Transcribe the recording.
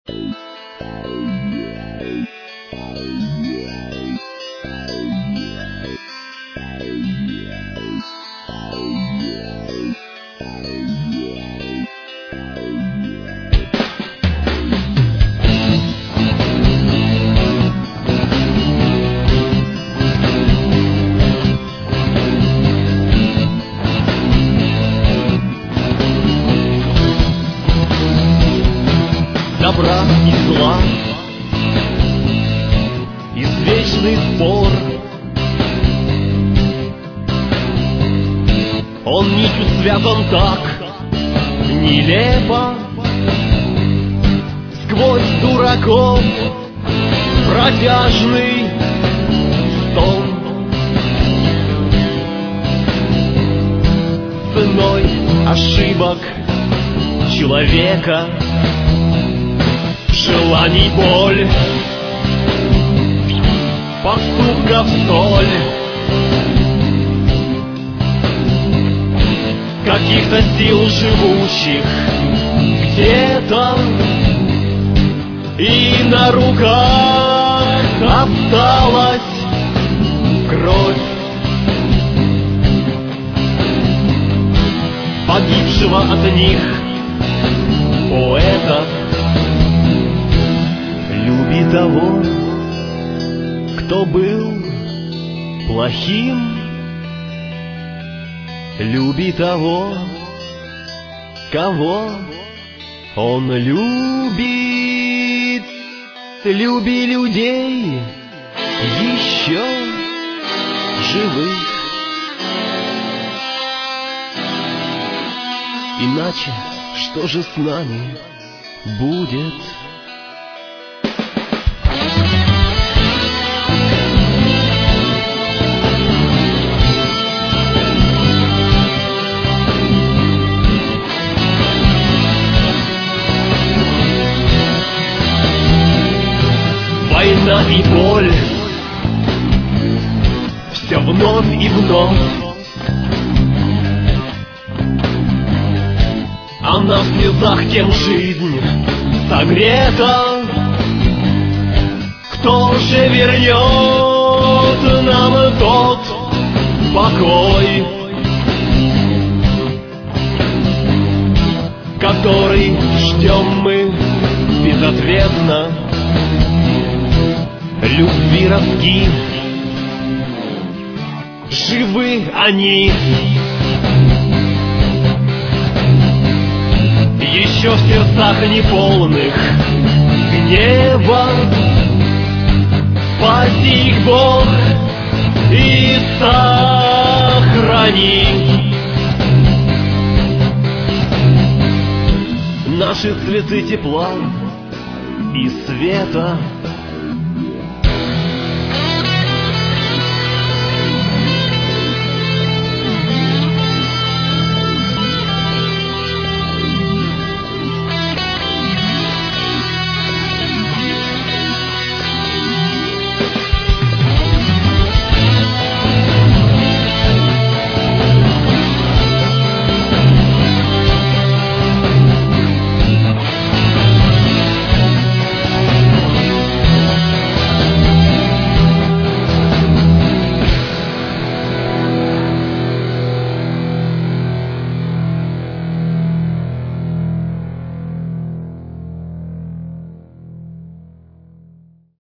Добра и зла, извечный спор. Он нитью связан так нелепо, сквозь дураков протяжный стон. Ценой ошибок человека, желаний боль, поступков соль, каких-то сил живущих где-то, и на руках осталась кровь погибшего от них поэта. Люби того, кто был плохим, люби того, кого он любит. Люби людей еще живых, иначе что же с нами будет? Война и боль, все вновь и вновь, а на слезах тем жизнь согрета. Кто же вернет нам тот покой, который ждем мы безответно? Любви ростки, живы они, еще в сердцах неполных гнева. Спаси их, Бог, и сохрани наши цветы тепла и света.